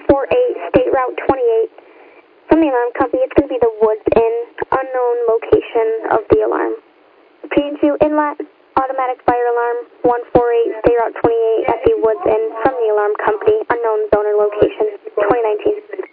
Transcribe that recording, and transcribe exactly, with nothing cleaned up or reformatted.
four eight, State Route twenty-eight. From the alarm company, it's going to be the Woods Inn, unknown location of the alarm. Repeating to you, inlet, automatic fire alarm, one four eight, State Route twenty-eight at the Woods Inn. From the alarm company, unknown zone or location, twenty nineteen.